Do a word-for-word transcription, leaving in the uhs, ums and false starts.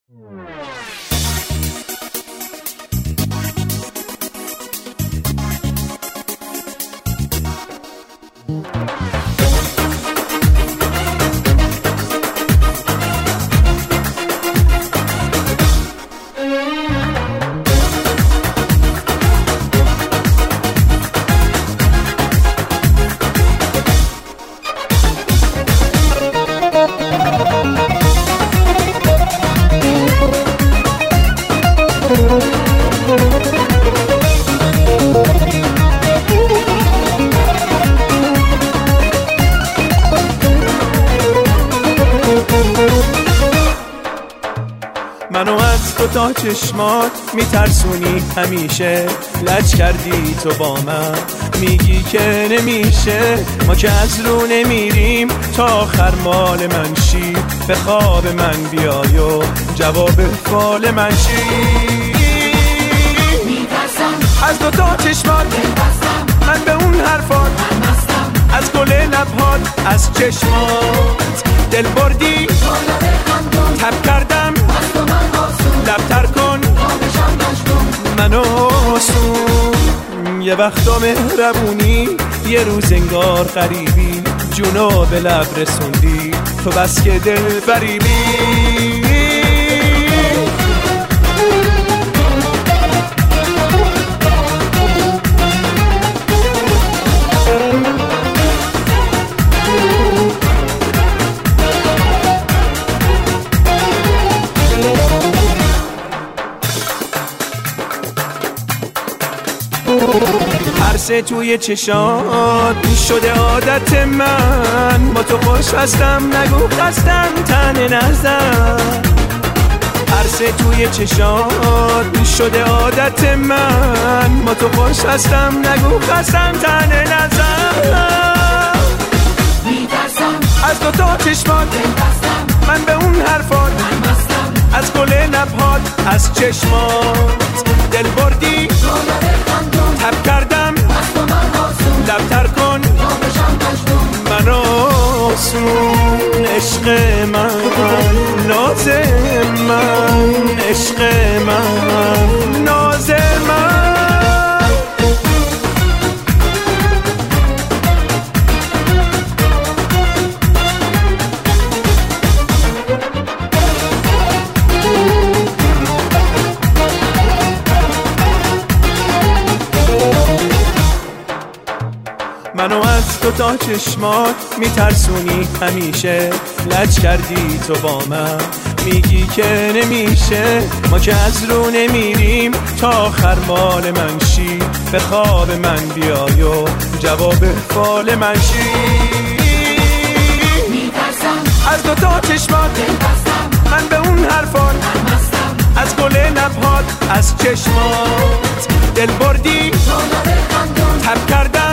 منو از تو تا چشمات میترسونی همیشه، لج کردی تو با من میگی که نمیشه، ما که از رو نمیریم تا آخر مال من شی، به خواب من بیای و جواب فال من شی. میترسم از دو تا چشمات بستم، من به اون حرفات من مستم، از گل لبهات از چشمات دل بردی، تب کردم لبتر کن منو آسون. یه وقتا مهربونی، یه روز انگار غریبی، جونو به لب رسوندی تو بس که دل فریبی. ترسه توی چشات شده عادت من، با تو خوش هستم نگو خستم تن نزن. ترسه توی چشات شده عادت من، با تو خوش هستم نگو خستم تن نزن. میترسم از دو تا چشمات من به اون حرفات من مستم، از گل لبهات از چشمات دل بردی، تب کردم لبتر کن منو آسون. عشق من ناز من، عشق من ناز من. منو از تو تا چشمات میترسونی همیشه، لج کردی تو با من میگی که نمیشه، ما که از رو نمیریم تا آخر مال من شی، به خواب من بیای و جواب فال من شی. میترسم از دو تا چشمات من به اون حرفات من مستم، از گل لبهات از چشمات دل بردی، تب کردم